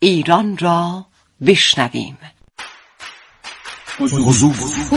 ایران را بشنویم. حضور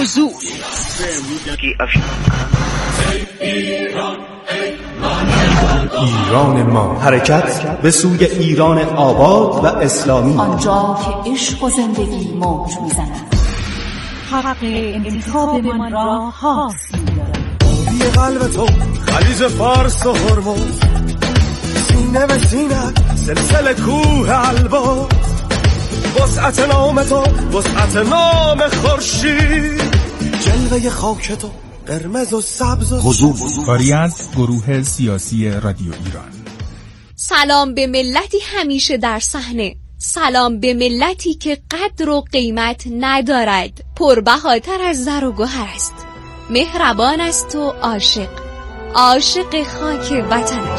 ایران ما، حرکت به سوی ایران آباد و اسلامی، آنجا که عشق و زندگی موج میزند. حق انتخاب من را حاصل دارد. بی قلب تو خلیج فارس و هرمز، سینه به سینه سلسله کوه البرز، وسعت نام تو وسعت نام خورشید، جلوه خاک تو قرمز و سبز و حضور. کاری از گروه سیاسی رادیو ایران. سلام به ملتی همیشه در صحنه، سلام به ملتی که قدر و قیمت ندارد، پربهاتر از زر و گوهر است، مهربان است و عاشق خاک وطنش.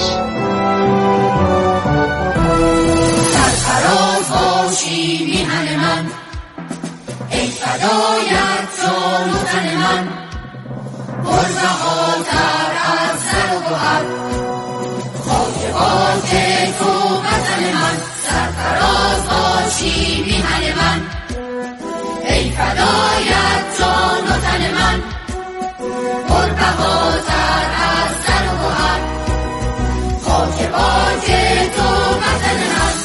سرفراز باشی میهن من، ای فدایت جان و تن من، پربهاتر از زر و گوهر، خاک تو وطن من. سرفراز باشی میهن من، ای فدایت جان و تن من، پربهاتر از زر و گوهر، خاک تو وطن من.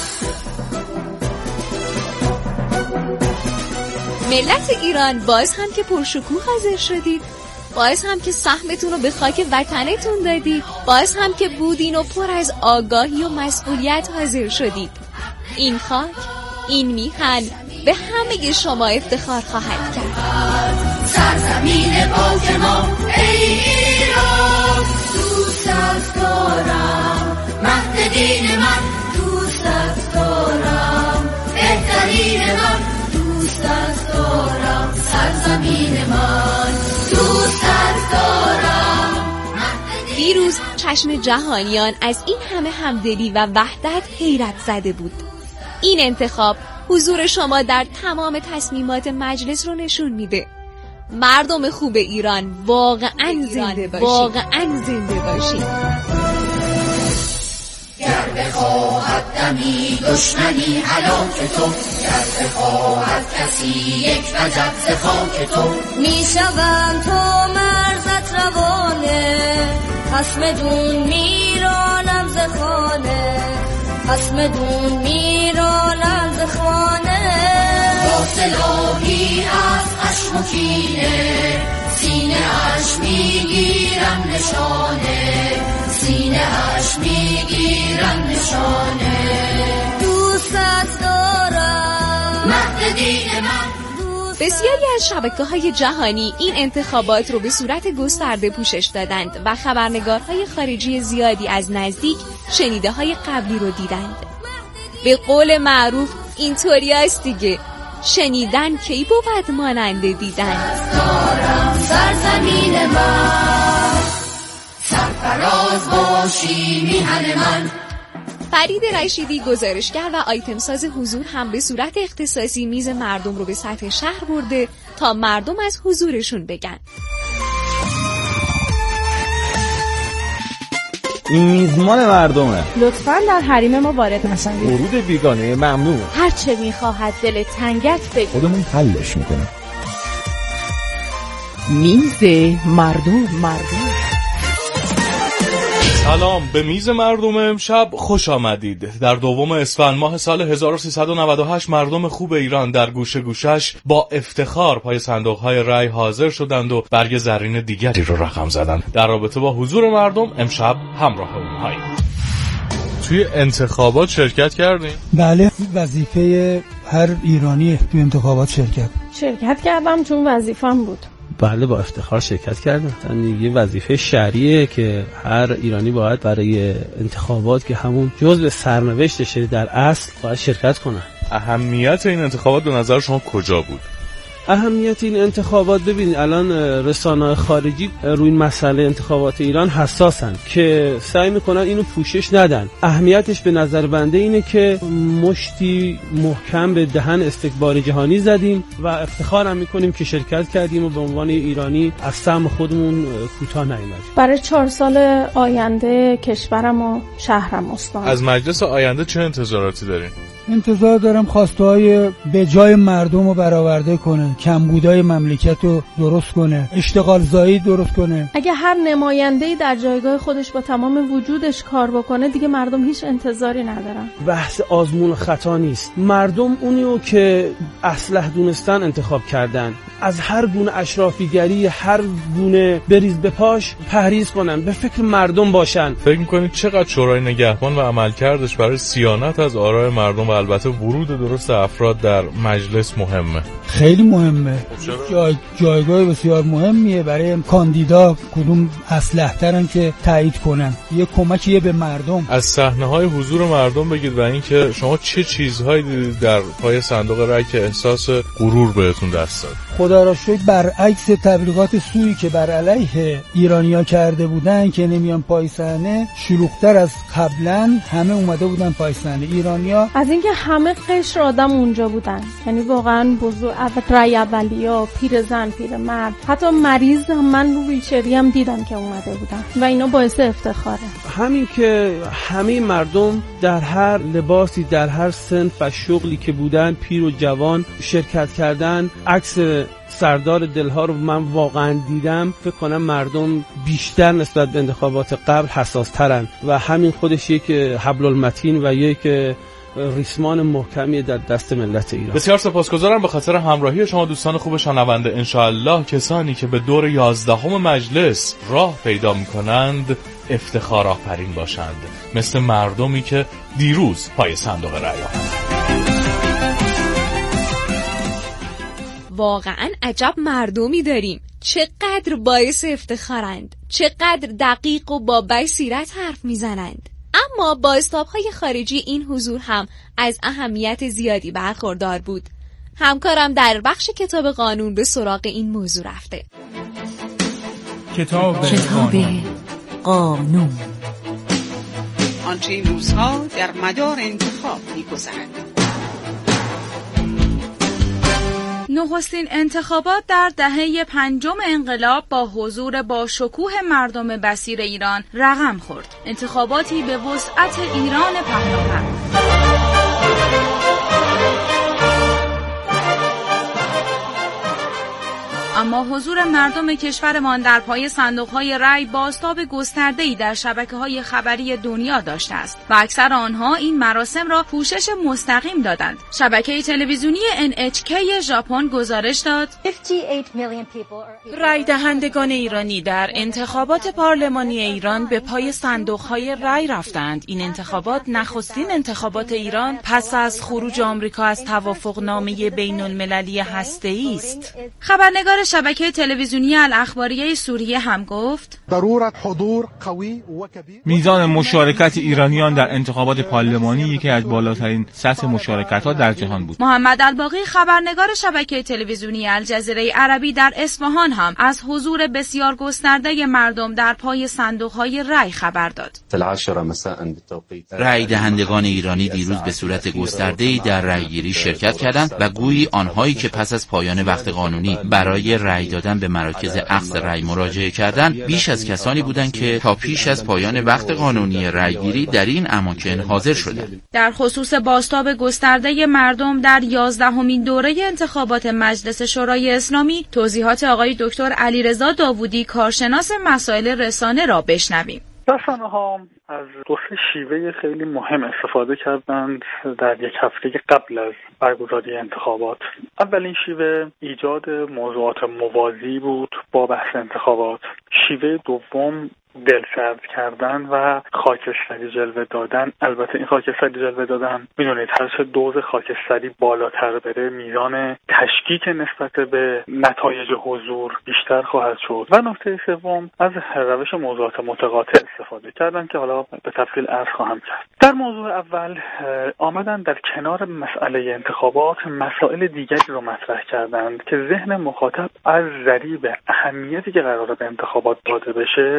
ملت ایران، باز هم که پرشکوه حاضر شدید، باز هم که سهمتون رو به خاک وطنتون دادید، باز هم که بودین و پر از آگاهی و مسئولیت حاضر شدید. این خاک، این میهن به همه شما افتخار خواهد کرد. سرزمین پاک ما ای ایران، دوستت دارم، مهد دین من، دوستت دارم، بهترین من، دوستت دارم، سرزمین من، دوستت دارم. دیروز چشم جهانیان از این همه همدلی و وحدت حیرت زده بود. این انتخاب حضور شما در تمام تصمیمات مجلس رو نشون میده. مردم خوب ایران، واقعاً زنده باشید، واقعاً زنده باشید. گر بخواهد دمی دشمنی هلاک تو، گر بخواهد کسی یک وجب ز خاک تو، میشوم تو مرزت روانه، خصم دون میرانم ز خانه، خصم دون میرانم ز خانه. با سلاحی از خشم و کینه، سینه اش میگیرم نشانه، سینه اش میگیرم نشانه. دوستت دارم، مهد دین من. بسیاری از شبکه‌های جهانی این انتخابات رو به صورت گسترده پوشش دادند و خبرنگارهای خارجی زیادی از نزدیک شنیده‌های قبلی رو دیدند. به قول معروف اینطوری است دیگه، شنیدن کی بود مانند دیدن. سرزمین من، سرفراز باشی میهن من. فرید رشیدی، گزارشگر و آیتم ساز حضور، هم به صورت اختصاصی میز مردم رو به سطح شهر برده تا مردم از حضورشون بگن. این میزمان مردمه، لطفاً در حریم ما وارد نشوید. ورود بیگانه ممنوع. هر چه میخواهد دل تنگت بگو، خودمون حلش میکنیم. میز مردم. سلام به میز مردم امشب خوش آمدید. در دوم اسفند ماه سال 1398 مردم خوب ایران در گوشه گوشش با افتخار پای صندوق‌های رای حاضر شدند و برگ زرین دیگری رو رقم زدند. در رابطه با حضور مردم امشب همراه اونهاییم. توی انتخابات شرکت کردین؟ بله، وظیفه هر ایرانی توی انتخابات شرکت کردم، چون وظیفه‌ام بود. بله، با افتخار شرکت کردم. دیگه وظیفه شرعیه که هر ایرانی باید برای انتخابات که همون جزء سرنوشتشه در اصل باید شرکت کنه. اهمیت این انتخابات به نظر شما کجا بود؟ اهمیت این انتخابات، ببینید الان رسانه‌های خارجی روی این مسئله انتخابات ایران حساسن که سعی میکنن اینو پوشش ندن. اهمیتش به نظر بنده اینه که مشتی محکم به دهن استکبار جهانی زدیم و افتخارم میکنیم که شرکت کردیم و به عنوان ایرانی از سهم خودمون کوتاه نیامدیم. برای 4 سال آینده کشورم و شهرم استان. از مجلس آینده چه انتظاراتی دارین؟ انتظار دارم خواسته‌های به جای مردم رو برآورده کنه، کمبودهای مملکت رو درست کنه، اشتغال زایی درست کنه. اگه هر نماینده‌ای در جایگاه خودش با تمام وجودش کار بکنه دیگه مردم هیچ انتظاری ندارن. بحث آزمون خطا نیست. مردم اونیو که اصلح دونستن انتخاب کردن. از هر گونه اشرافیگری، هر گونه بریز به پاش پرهیز کنن، به فکر مردم باشن. فکر می‌کنید چقدر شورای نگهبان و عملکردش برای صیانت از آرای مردم و البته ورود درست افراد در مجلس مهمه؟ خیلی مهمه. جایگاه بسیار مهمیه برای کاندیدا کدوم اصلح‌ترن که تایید کنن. یه کمکیه به مردم. از صحنه‌های حضور مردم بگید و اینکه شما چه چیزهایی دیدید در پای صندوق رای که احساس غرور بهتون دست داد؟ خدا را شکر برعکس تبلیغات سویی که بر علیه ایرانی‌ها کرده بودن که نمیان پای صحنه، شلوغ‌تر از قبلا همه اومده بودن پای صحنه. ایرانی‌ها از اینکه همه قشر آدم اونجا بودن، یعنی واقعا بزرگ رای اولیا، پیرزن، پیرمرد، حتی مریض من رو ویلچری هم دیدم که اومده بودن و اینا باعث افتخاره. همین که همه مردم در هر لباسی، در هر صنف و شغلی که بودن، پیر و جوان شرکت کردن. عکس سردار دلها رو من واقعا دیدم. فکر کنم مردم بیشتر نسبت به انتخابات قبل حساس ترن و همین خودش یک حبل المتین و یک ریسمان محکمی در دست ملت ایران. بسیار سپاسگزارم به خاطر همراهی شما دوستان خوب شنونده. انشاءالله کسانی که به دور 11 مجلس راه پیدا می‌کنند افتخار آفرین باشند، مثل مردمی که دیروز پای صندوق رای واقعا عجب مردمی داریم، چقدر باعث افتخارند، چقدر دقیق و با بصیرت حرف میزنند. اما بازتاب‌های خارجی این حضور هم از اهمیت زیادی برخوردار بود. همکارم در بخش کتاب قانون به سراغ این موضوع رفته. کتاب قانون آنچه این روزها در مدار انتخاب می‌گذرد. نخستین انتخابات در دهه 5 انقلاب با حضور با شکوه مردم بصیر ایران رقم خورد. انتخاباتی به وسعت ایران پهناور. اما حضور مردم کشورمان در پای صندوق‌های رای بازتاب گسترده‌ای در شبکه‌های خبری دنیا داشته است و اکثر آنها این مراسم را پوشش مستقیم دادند. شبکه تلویزیونی NHK ژاپن گزارش داد رای دهندگان ایرانی در انتخابات پارلمانی ایران به پای صندوق‌های رای رفتند. این انتخابات نخستین انتخابات ایران پس از خروج آمریکا از توافقنامه بین‌المللی هسته‌ای است. خبرنگار شبکه تلویزیونی الاخباریه سوریه هم گفت میزان مشارکت ایرانیان در انتخابات پارلمانی یکی از بالاترین سطح مشارکت‌ها در جهان بود. محمد الباقی خبرنگار شبکه تلویزیونی الجزیره عربی در اصفهان هم از حضور بسیار گسترده مردم در پای صندوق‌های رای خبر داد. رای دهندگان ایرانی دیروز به صورت گسترده‌ای در رایگیری شرکت کردند و گویی آنهایی که پس از پایان وقت قانونی برای رای دادن به مراکز اخذ رای مراجعه کردند بیش از کسانی بودند که تا پیش از پایان وقت قانونی رایگیری در این اماکن حاضر شدند. در خصوص بازتاب گسترده مردم در 11مین دوره انتخابات مجلس شورای اسلامی توضیحات آقای دکتر علیرضا داوودی کارشناس مسائل رسانه را بشنویم. رسانه‌ها از دو سه شیوه خیلی مهم استفاده کردند در یک هفته قبل از برگزاری انتخابات. اولین شیوه ایجاد موضوعات موازی بود با بحث انتخابات. شیوه دوم دلسرد کردن و خاکستری جلوه دادن. البته این خاکستری جلوه دادن میدونید هر چه دوز خاکستری بالاتر بره میزان تشکیک نسبت به نتایج حضور بیشتر خواهد شد. و نکته سوم از روش موضوعات متقاطع استفاده کردن که حالا به تفصیل عرض خواهم کرد. در موضوع اول آمدن در کنار مسئله انتخابات مسائل دیگری رو مطرح کردند که ذهن مخاطب از ضریب اهمیتی که قراره به انتخابات داده بشه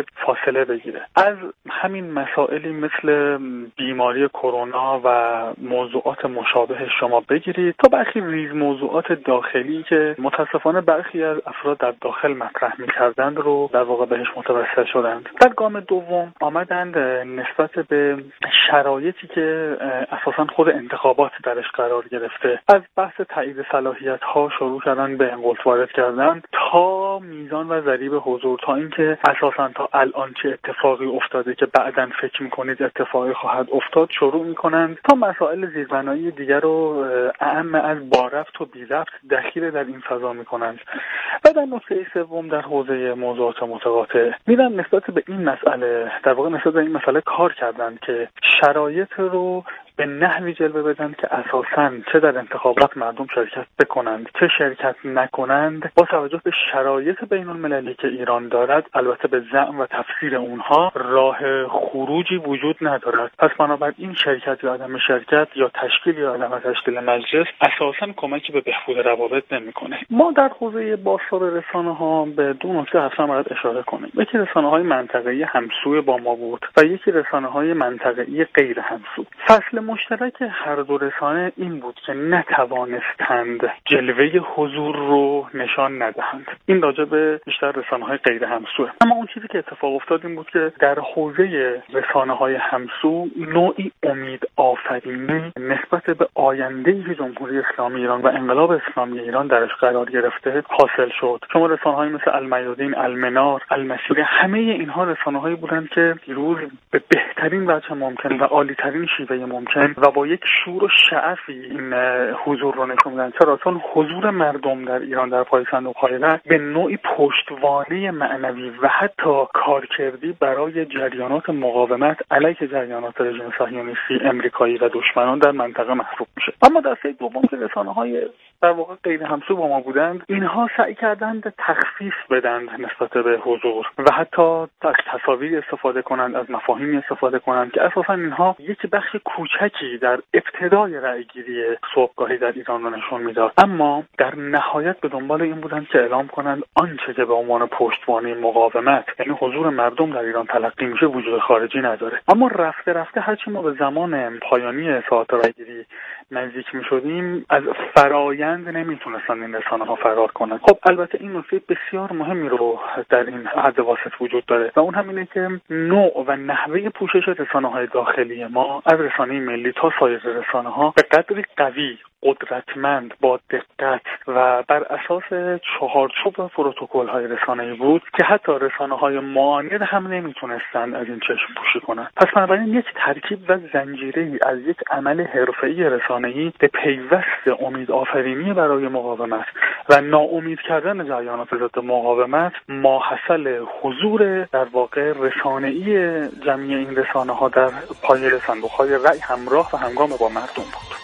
فاصله بگیره. از همین مسائلی مثل بیماری کرونا و موضوعات مشابه شما بگیرید تا برخی ریز موضوعات داخلی که متاسفانه برخی از افراد در داخل مطرح می‌کردند رو در واقع بهش متوسل شدند. در گام دوم آمدند نسبت به شرایطی که اساساً خود انتخابات درش قرار گرفته، از بحث تایید صلاحیت‌ها شروع کردن به انقلت وارد کردن تا میزان و ضریب حضور، تا اینکه اساساً تا الان چه اتفاقی افتاده که بعداً فکر می‌کنید اتفاقی خواهد افتاد شروع می‌کنند تا مسائل زیربنایی دیگر رو اعم از با ربط و بی ربط دخیل در این فضا می‌کنند. و در نکته سوم در حوزه موضوعات متقاطع میرن نسبت به این مسئله، در واقع نسبت به این مسئله کار کردند که شرایط رو به نحوی جلوه بدن که اساساً چه در انتخابات مردم شرکت بکنند چه شرکت نکنند، با توجه به شرایط بین المللی که ایران دارد، البته به زعم و تفسیر اونها راه خروجی وجود ندارد. پس بنابراین شرکت یا عدم شرکت یا تشکیل یا عدم تشکیل مجلس اساساً کمکی به بهبود روابط نمیکنه. ما در حوزه بازتاب رسانه‌ها به دو نکته حتما باید اشاره کنیم. یکی رسانه‌های منطقه‌ای همسوی با ما بود و یکی رسانه‌های منطقه‌ای غیر همسو. فصل مشترک هر دو رسانه این بود که نتوانستند جلوه حضور رو نشان ندهند. این راجع به بیشتر رسانه‌های غیر همسو. اما اون چیزی که اتفاق افتاد این بود که در حوزه رسانه‌های همسو نوعی امید آفرینی نسبت به آینده‌ای که جمهوری اسلامی ایران و انقلاب اسلامی ایران درش قرار گرفته حاصل شد. شما رسانه‌های مثل المیادین، المنار، المسیر، همه اینها رسانه‌هایی بودند که دیروز به بهترین وجه ممکن و عالی‌ترین شیوه ممکن و با یک شور و شعفی این حضور رو نشون میدن. چرا؟ چون حضور مردم در ایران در پای صندوق‌های رای به نوعی پشتوانه معنوی و حتی کارکردی برای جریانات مقاومت علیه جریانات رژیم صهیونیستی امریکایی و دشمنان در منطقه محسوب میشه. اما دسته دوم که رسانه‌های در واقع غیر همسو با ما بودند، اینها سعی کردند تخفیف بدند نسبت به حضور و حتی از تصاویر استفاده کنند، از مفاهیمی استفاده کنند که اساسا اینها یک بخش کوچکی در ابتدای رأیگیری صبحگاهی در ایران رو نشون میداد. اما در نهایت به دنبال این بودند که اعلام کنند آنچه که به عنوان پشتوانه مقاومت یعنی حضور مردم در ایران تلقی میشه وجود خارجی نداره. اما رفته رفته هرچی ما به زمان پایانی ساعات رأیگیری نزدیک میشدیم از فرایند نمیتونستن این رسانه‌ها فرار کنند. خب البته این نکته بسیار مهمی رو در این حد واسط وجود داره و اون هم اینه که نوع و نحوه پوشش رسانه‌های داخلی ما از رسانه ملی تا سایر رسانه‌ها به قدری قوی، قدرتمند، با دقت و بر اساس چهارچوب و پروتکل‌های رسانه‌ای بود که حتی رسانه‌های معاند هم نمیتونستند از این چشم پوشی کنند. پس بنابراین یک ترکیب و زنجیره‌ای از یک عمل حرفه‌ای رسانه‌ای به پیوست امید آفرینی برای مقاومت و ناامید کردن جریانات ضد مقاومت ماحصل حضور در واقع رسانه‌ای جمعی این رسانه‌ها در پای صندوق‌های رأی همراه و همگام با مردم بود.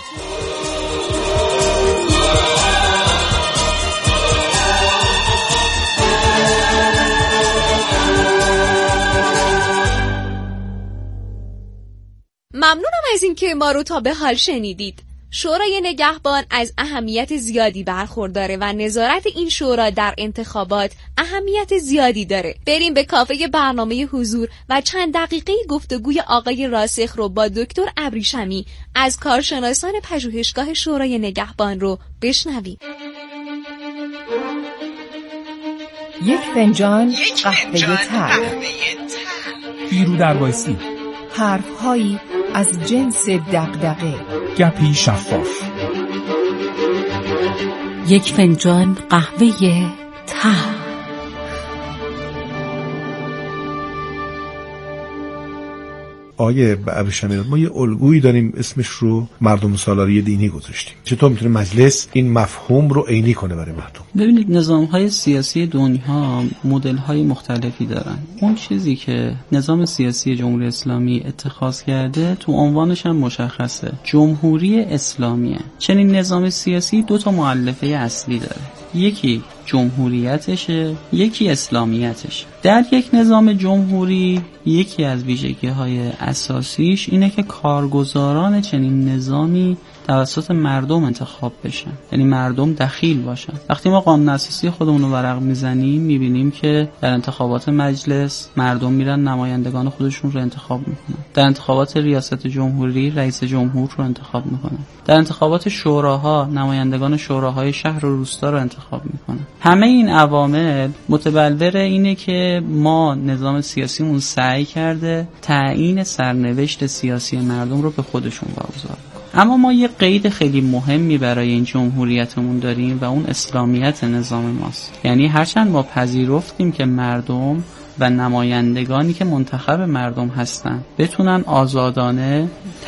ممنونم از اینکه ما رو تا به حال شنیدید. شورای نگهبان از اهمیت زیادی برخورداره و نظارت این شورا در انتخابات اهمیت زیادی داره. بریم به کافه برنامه حضور و چند دقیقه گفتگوی آقای راسخ رو با دکتر ابریشمی از کارشناسان پژوهشگاه شورای نگهبان رو بشنویم. یک فنجان قهوه تلخ، بیرو دربایسی، حرف‌هایی از جنس دغدغه، گپی شفاف. یک فنجان قهوه تلخ. آیه ابریشمی، ما یه الگویی داریم اسمش رو مردم سالاری دینی گذاشتیم. چطور میتونه مجلس این مفهوم رو عینی کنه برای مردم؟ ببینید نظام‌های سیاسی دنیا مدل‌های مختلفی دارن. اون چیزی که نظام سیاسی جمهوری اسلامی اتخاذ کرده تو عنوانش هم مشخصه، جمهوری اسلامیه. چنین نظام سیاسی دو تا مؤلفه اصلی داره، یکی جمهوریتشه، یکی اسلامیتشه. در یک نظام جمهوری یکی از ویژگی‌های اساسیش اینه که کارگزاران چنین نظامی توسط مردم انتخاب بشن، یعنی مردم دخیل باشن. وقتی ما قانون اساسی خودمون رو ورق میزنیم میبینیم که در انتخابات مجلس مردم میرن نمایندگان خودشون رو انتخاب میکنن، در انتخابات ریاست جمهوری رئیس جمهور رو انتخاب میکنن، در انتخابات شوراها نمایندگان شوراهای شهر و روستا رو انتخاب میکنن. همه این عوامل متبلور اینه که ما نظام سیاسیمون سعی کرده تعیین سرنوشت سیاسی مردم رو به خودشون واگذار کنه. اما ما یه قید خیلی مهمی برای این جمهوریتمون داریم و اون اسلامیت نظام ماست. یعنی هرچند ما پذیرفتیم که مردم و نمایندگانی که منتخب مردم هستن بتونن آزادانه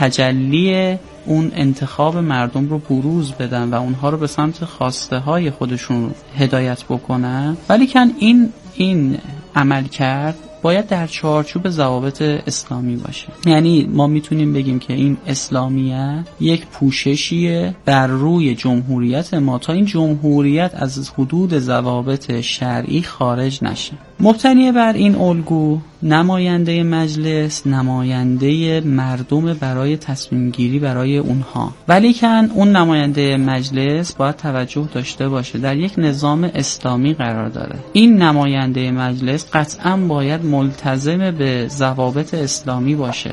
تجلی اون انتخاب مردم رو بروز بدن و اونها رو به سمت خواسته های خودشون هدایت بکنن، ولی کن این عمل کرد باید در چارچوب ضوابط اسلامی باشه. یعنی ما میتونیم بگیم که این اسلامیت یک پوششیه بر روی جمهوریت ما تا این جمهوریت از حدود ضوابط شرعی خارج نشه. مبتنی بر این الگو نماینده مجلس نماینده مردم برای تصمیم گیری برای اونها، ولی کن اون نماینده مجلس باید توجه داشته باشه در یک نظام اسلامی قرار داره. این نماینده مجلس قطعا باید ملتزم به ضوابط اسلامی باشه.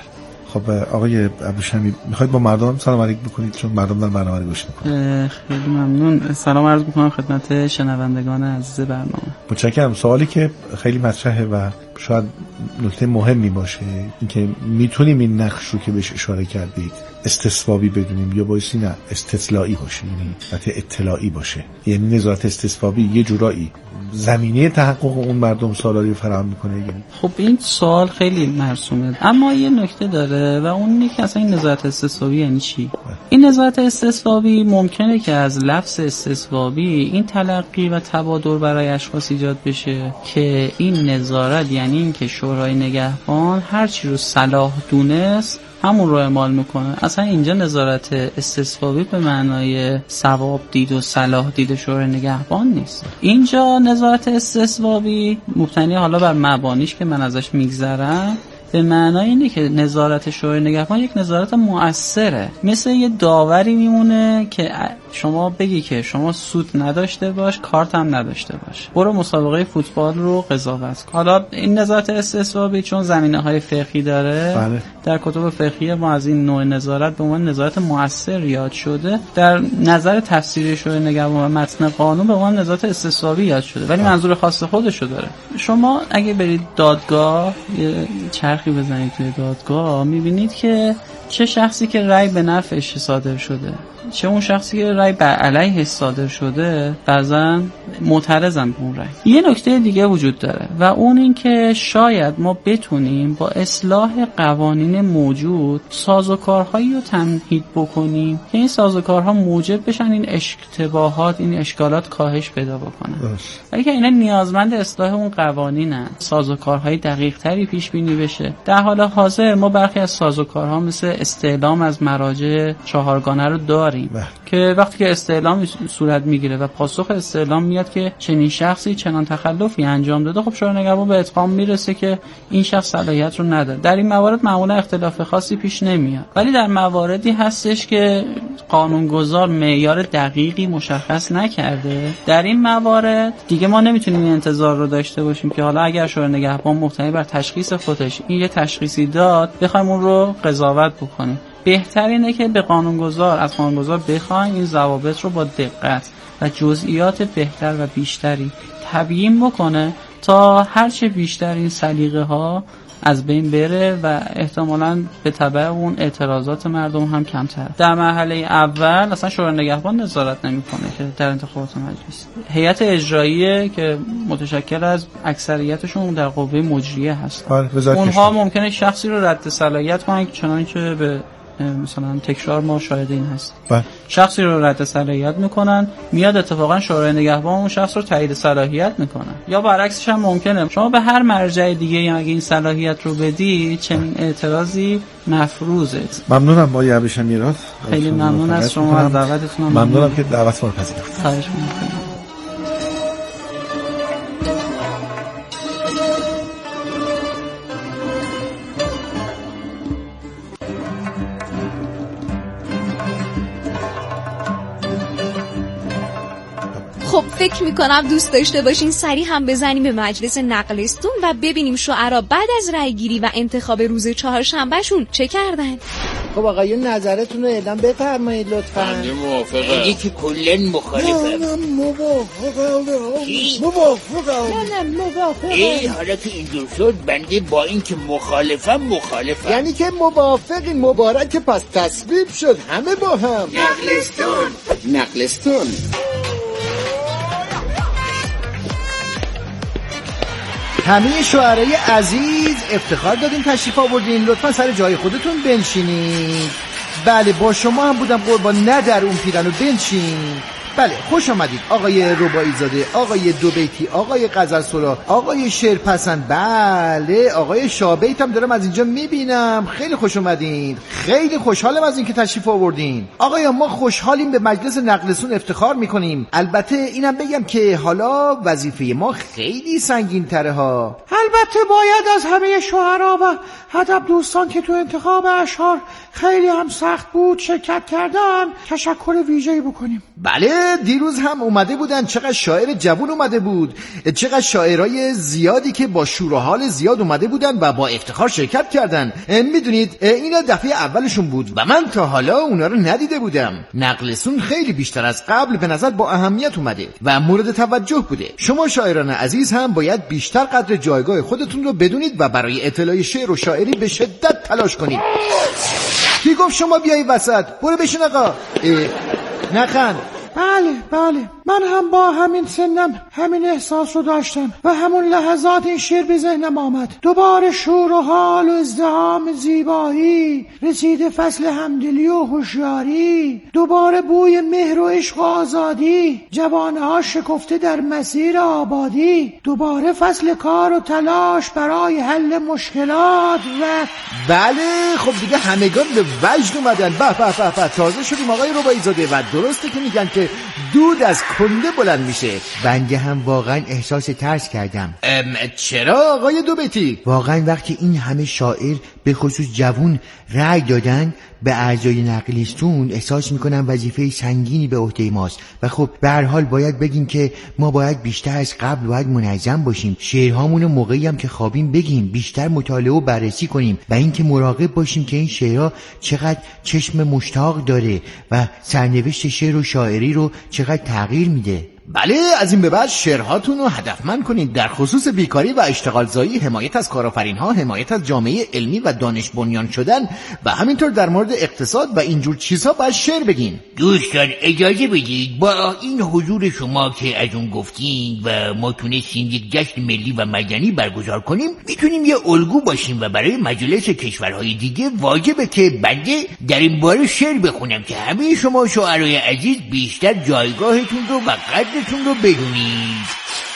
خب آقای ابوشمی میخواید با مردم سلام علیک بکنید چون مردم در برنامه رو گوش میکنن؟ خیلی ممنون. سلام عرض میکنم خدمت شنوندگان عزیز برنامه. متشکرم. سوالی که خیلی مطرحه و شاید نکته مهمی باشه اینکه میتونیم این نقش رو که بهش اشاره کردید استصوابی بدونیم یا بایستی نه استطلاعی باشه، یعنی اطلاعی باشه، یعنی نظارت استصوابی یه جورایی زمینه تحقق اون مردم سالاری رو فراهم میکنه. یعنی خب این سوال خیلی مرسومه، اما یه نکته داره و اون اینه که اصلا این نظارت استصوابی یعنی چی؟ این نظارت استصوابی ممکنه که از لفظ استصوابی این تلقی و تبادر برای اشخاص ایجاد بشه که این نظارت یعنی این که شورای نگهبان هر چی رو صلاح دونست همون رو اعمال میکنه. اصلا اینجا نظارت استصوابی به معنای ثواب دید و صلاح دید شورای نگهبان نیست. اینجا نظارت استصوابی مبتنی حالا بر مبانیش که من ازش میگذرم به معنای اینه که نظارت شورای نگهبان یک نظارت مؤثره، مثل یه داوری میمونه که شما بگی که شما سود نداشته باش کارت هم نداشته باش، برو مسابقه فوتبال رو قضاوت کن. حالا این نظارت استصوابی چون زمینه‌های فقهی داره بله. در کتب فقهی ما از این نوع نظارت به عنوان نظارت مؤثر یاد شده، در نظر تفسیری شورای نگهبان و متن قانون به عنوان نظارت استصوابی یاد شده، ولی منظور خاص خودشو داره. شما اگه برید دادگاه یه چرخی بزنید توی دادگاه میبینید که چه شخصی که رأی به نفعش صادر شده چه اون شخصی که رأی بر علیه صادر شده بعضا معترضن به اون رأی. یه نکته دیگه وجود داره و اون این که شاید ما بتونیم با اصلاح قوانین موجود سازوکارهایی رو تمهید بکنیم که این سازوکارها موجب بشن این اشتباهات این اشکالات کاهش پیدا بکنن، ولی که اینا نیازمند اصلاح اون قوانینن، سازوکارهای دقیق تری پیش بینی بشه. در حال حاضر ما برخی از سازوکارها مثل استعلام از مراجع چهارگانه رو داریم که وقتی که استعلام صورت میگیره و پاسخ استعلام میاد که چنین شخصی چنان تخلفی انجام داده، خب شورای نگهبان به اتهام میرسه که این شخص صلاحیت رو نداره. در این موارد معمولا اختلاف خاصی پیش نمیاد، ولی در مواردی هستش که قانونگذار معیار دقیقی مشخص نکرده، در این موارد دیگه ما نمیتونیم این انتظار رو داشته باشیم که حالا اگر شورای نگهبان مبتنی بر تشخیص خودش این یه تشخیصی داد بخوایم اون رو قضاوت بکنیم. بهتر اینه که به از قانونگذار بخوایم این ضوابط رو با دقت و جزئیات بهتر و بیشتری تبیین بکنه تا هرچه بیشتر این سلیقه ها از بین بره و احتمالاً به تبع اون اعتراضات مردم هم کمتر. در مرحله اول اصلا شورای نگهبان نظارت نمیکنه که در انتخابات مجلس هیئت اجراییه که متشکل از اکثریتشون در قوه مجریه هست. اونها ممکنه شخصی رو رد صلاحیت کنن چنانچه به مثلا تکرار ما شاهد این هست. شخصی رو رد صلاحیت میکنن، میاد اتفاقا شورای نگهبان اون شخص رو تایید صلاحیت میکنن، یا برعکسش هم ممکنه شما به هر مرجع دیگه اگه این صلاحیت رو بدی چنین اعتراضی مفروضه. ممنونم آقای ابوشمی میراد، خیلی ممنون از شما از دعوتتون. ممنونم که دعوت ما رو پذیرفتید. خواهش می‌کنم. فکر میکنم دوست داشته باشین سریع هم بزنیم به مجلس نقلستون و ببینیم شعرا بعد از رأی گیری و انتخاب روز چهارشنبهشون چه کردن. خب آقایون نظرتون رو اعلام بفرمایید لطفاً. من موافقم. میگه که کلن مخالفم. موافقم. ای حالا که اینجور شد بنده با اینکه مخالفم. یعنی که موافقین. مبارک، پس تصویب شد همه با هم. نقلستون. همه شعرای عزیز افتخار دادین تشریف آوردین. لطفا سر جای خودتون بنشینید. بله با شما هم بودم قربان، نه در اون پیرن و بنشین. بله خوش آمدید آقای رباعی زاده، آقای دوبیتی، آقای غزلسرا، آقای شعرپسند، بله آقای شابیت هم دارم از اینجا میبینم. خیلی خوش آمدین. خیلی خوشحالم از اینکه تشریف آوردین. آقایان ما خوشحالیم به مجلس نقلستون افتخار میکنیم. البته اینم بگم که حالا وظیفه ما خیلی سنگین تره ها. البته باید از همه شعرا و ادب دوستان که تو انتخاب اشعار خیلی هم سخت بود شرکت کردن تشکر ویژه‌ای بکنیم. بله دیروز هم اومده بودن، چقدر شاعر جوون اومده بود، چقدر شاعرای زیادی که با شور و حال زیاد اومده بودن و با افتخار شرکت کردن. میدونید اینا دفعه اولشون بود و من تا حالا اونا رو ندیده بودم. نقلستون خیلی بیشتر از قبل به نظر با اهمیت اومده و مورد توجه بوده. شما شاعران عزیز هم باید بیشتر قدر جایگاه خودتون رو بدونید و برای اطلاع شعر و شاعری به شدت تلاش کنید. کی گفت شما بیایی وسط؟ برو بشین آقا. نخند. بله من هم با همین سنم همین احساس رو داشتم و همون لحظات این شعر به ذهنم آمد. دوباره شور و حال و ازدحام زیبایی، رسید فصل همدلی و هوشیاری، دوباره بوی مهر و عشق و آزادی، جوانه‌ها شکفته در مسیر آبادی، دوباره فصل کار و تلاش برای حل مشکلات و بله خب دیگه همگان به وجد اومدن. به تازه شدیم آقای رباعی زاده و درسته که میگن که دود از کنده بلند میشه. بنده هم واقعا احساس ترس کردم. چرا آقای دوبیتی؟ واقعا وقتی این همه شاعر به خصوص جوون رأی دادن به اعضای نقلستون احساس میکنم وظیفه سنگینی به عهده ماست و خب به هر حال باید بگیم که ما باید بیشتر از قبل باید منظم باشیم، شعرهامونو موقعی هم که خوابیم بگیم، بیشتر مطالعه و بررسی کنیم و اینکه مراقب باشیم که این شعرها چقدر چشم مشتاق داره و سرنوشت شعر و شاعری رو چقدر تغییر میده. بله از این به بعد شعرهاتون رو هدفمند کنید. در خصوص بیکاری و اشتغال زایی، حمایت از کارآفرین‌ها، حمایت از جامعه علمی و دانش بنیان شدن و همینطور در مورد اقتصاد و اینجور چیزها باید شعر بگین. دوستان اجازه بدید با این حضور شما که از اون گفتین و ما تونستیم یک جشن ملی و مدنی برگزار کنیم، میتونیم یه الگو باشیم و برای مجالس کشورهای دیگه واجبه که بنده در این باره شعر بخونم که همه شما شاعرای عزیز بیشتر جایگاهتون رو و قدرتون رو بدونید.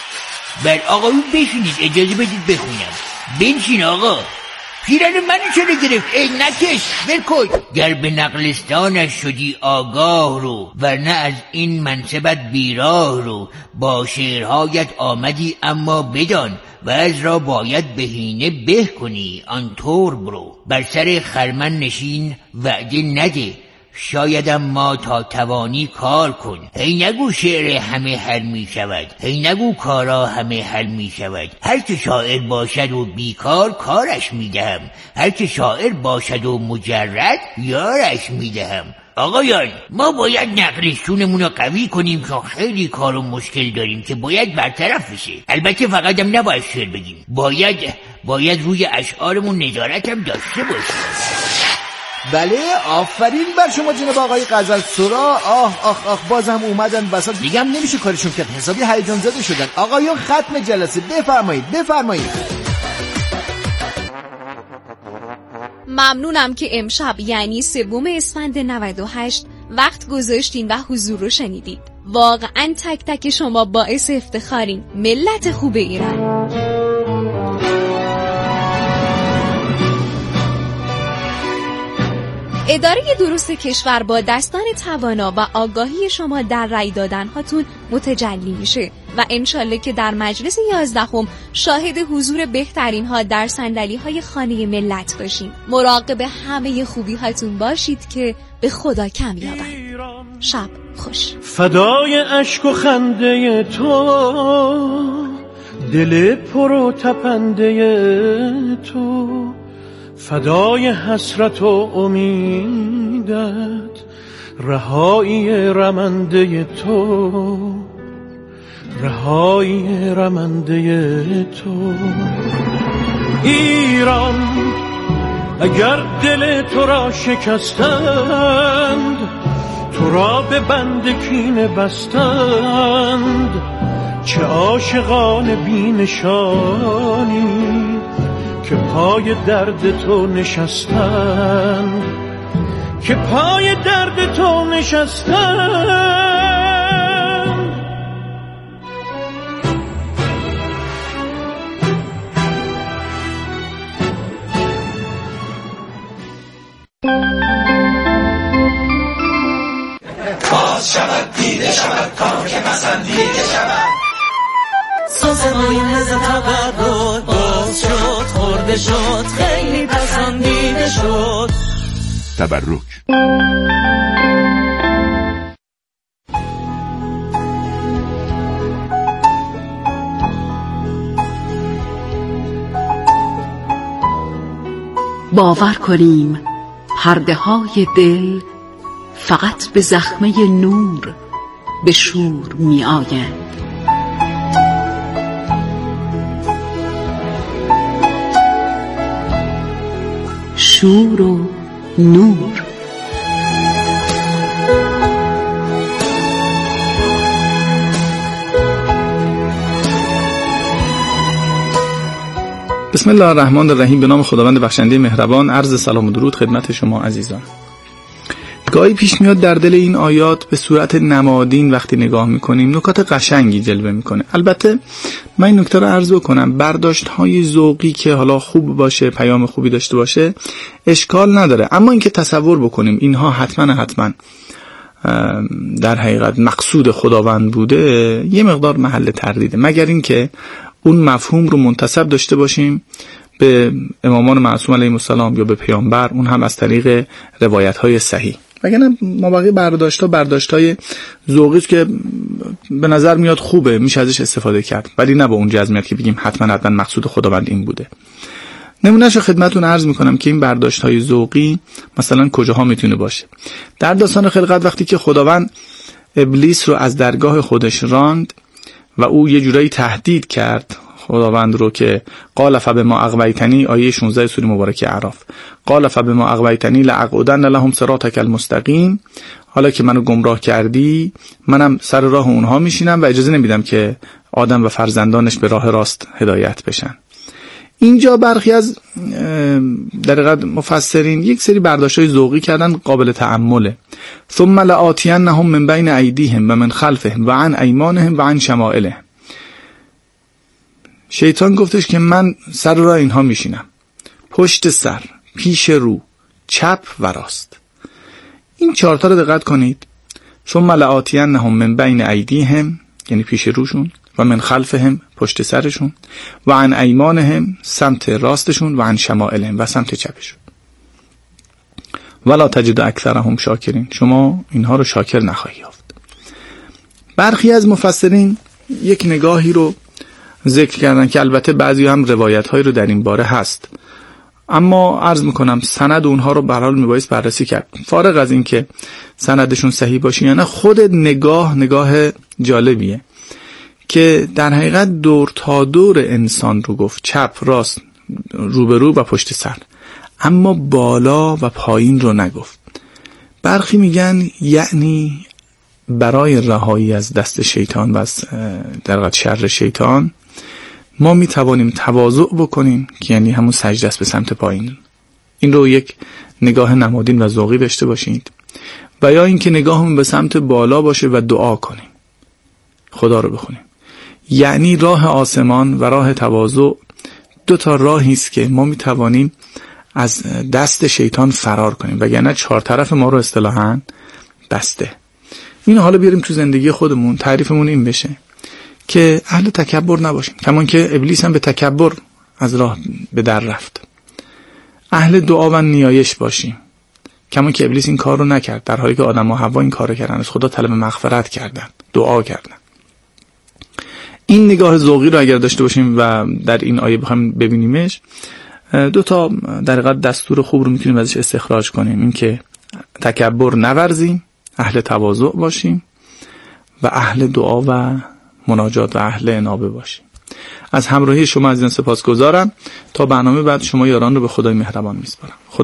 بر آقایون بشینید، اجازه بدید بخونم. بنشین آقا. پیرن منو چرا گرفت؟ ای نکش برکن. گر به نقلستانش شدی آگاه رو، ورنه از این منصبت بیراه رو. با شعرهایت آمدی اما بدان، و از را باید بهینه به کنی. آن طور برو بر سر خرمن نشین، وعده نده شایدم ما تا توانی کار کن. هی نگو شعر همه حل می شود، هی نگو کارا همه حل می شود. هر که شاعر باشد و بیکار کارش می دهم، هر که شاعر باشد و مجرد یارش می دهم. آقایان ما باید نقلستونمون رو قوی کنیم چون خیلی کار و مشکل داریم که باید برطرف بشه. البته فقط هم نباید شعر بگیم، باید روی اشعارمون نظارت هم داشته باشیم. بله آفرین بر شما جناب آقای غزلسرا. آه بازم اومدن وسط، دیگه هم نمیشه کارشون کرد، حسابی هیجان زده شدن. آقایون ختم جلسه، بفرمایید. ممنونم که امشب یعنی 3 اسفند 98 وقت گذاشتین و حضور رو شنیدید. واقعا تک تک شما باعث افتخارین، ملت خوب ایران. اداره درست کشور با دستان توانا و آگاهی شما در رأی دادن هاتون متجلی میشه و انشالله که در مجلس 11 شاهد حضور بهترین ها در صندلی های خانه ملت باشیم. مراقب همه خوبی هاتون باشید که به خدا کم یابند. شب خوش. فدای اشک و خنده تو، دل پر و تپنده تو، فدای حسرت و امیدت، رهایی رمنده تو، رهایی رمنده تو. ایران اگر دل تو را شکستند، تو را به بند کینه بستند، چه عاشقان بی نشانی که پای درد تو نشستند، که پای درد تو نشستند. باز شود دیده شود کار که پسندیده شود، سازمای نزد تقرر باز شد، خورده شد، خیلی پسندیده شد. تبرک. باور کنیم پرده های دل فقط به زخمه نور به شور می آیند. شور و نور. بسم الله الرحمن الرحیم. به نام خداوند بخشنده مهربان. عرض سلام و درود خدمت شما عزیزان. گاهی پیش میاد در دل این آیات به صورت نمادین وقتی نگاه میکنیم نکات قشنگی جلوه میکنه. البته من این نکته رو عرض بکنم، برداشت های ذوقی که حالا خوب باشه، پیام خوبی داشته باشه، اشکال نداره، اما اینکه تصور بکنیم اینها حتما در حقیقت مقصود خداوند بوده، یه مقدار محل تردیده، مگر اینکه اون مفهوم رو منتسب داشته باشیم به امامان معصوم علیهم السلام یا به پیامبر، اون هم از طریق روایت های صحیح. وگرنه ما بقیه برداشت‌های ذوقی که به نظر میاد خوبه، میشه ازش استفاده کرد، ولی نه با اون جزمیت که بگیم حتما مقصود خداوند این بوده. نمونهشو خدمتتون عرض میکنم که این برداشت‌های ذوقی مثلا کجاها میتونه باشه. در داستان خلقت وقتی که خداوند ابلیس رو از درگاه خودش راند و او یه جورایی تهدید کرد خداوند رو که قال فبما اغویتنی، آیه 16 سوره مبارکه اعراف، قال فبما اغویتنی لاقعدن لهم صراطک المستقیم، حالا که منو گمراه کردی منم سر راه اونها میشینم و اجازه نمیدم که آدم و فرزندانش به راه راست هدایت بشن. اینجا برخی از در حقیقت مفسرین یک سری برداشت‌های ذوقی کردن قابل تأمله. ثم لآتینهم من بین ایدیهم و من خلفهم و عن ایمانهم و عن شمائلهم. شیطان گفتش که من سر راه اینها میشینم، پشت سر، پیش رو، چپ و راست. این چهارتا رو دقت کنید. ثم لآتینهم من بین ایدیهم یعنی پیش روشون، و من خلفهم پشت سرشون، و عن ایمانهم سمت راستشون، و عن شمائلهم و سمت چپشون. ولا تجد اکثرهم شاکرین، شما اینها رو شاکر نخواهی یافت. برخی از مفسرین یک نگاهی رو ذکر کردن که البته بعضی هم روایت‌هایی رو در این باره هست، اما عرض میکنم سند اونها رو به هر حال میبایست بررسی کرد. فارغ از این که سندشون صحیح باشه یا نه، خود نگاه جالبیه که در حقیقت دور تا دور انسان رو گفت، چپ، راست، روبرو و پشت سر، اما بالا و پایین رو نگفت. برخی میگن یعنی برای رهایی از دست شیطان و از در حقیقت شر شیطان ما میتوانیم تواضع بکنیم که یعنی همون سجده است به سمت پایین. این رو یک نگاه نمادین و ذوقی داشته باشید. و یا اینکه نگاهمون به سمت بالا باشه و دعا کنیم، خدا رو بخونیم. یعنی راه آسمان و راه تواضع دو تا راهی است که ما میتوانیم از دست شیطان فرار کنیم، وگرنه چهار طرف ما رو اصطلاحاً بسته. این حالا بیاریم تو زندگی خودمون، تعریفمون این بشه که اهل تکبر نباشیم، کمان که ابلیس هم به تکبر از راه به در رفت. اهل دعا و نیایش باشیم، کما که ابلیس این کار رو نکرد، در حالی که آدم و حوا این کار رو کردن، از خدا طلب مغفرت کردن، دعا کردن. این نگاه ذوقی رو اگر داشته باشیم و در این آیه بخوایم ببینیمش، دو تا در حقیقت دستور خوب رو میتونیم ازش استخراج کنیم. این که تکبر نورزیم، اهل تواضع باشیم و اهل دعا و مناجات و اهل انابه باشیم. از همراهی شما عزیزان سپاسگزارم. تا برنامه بعد شما یاران رو به خدای مهربان میسپارم.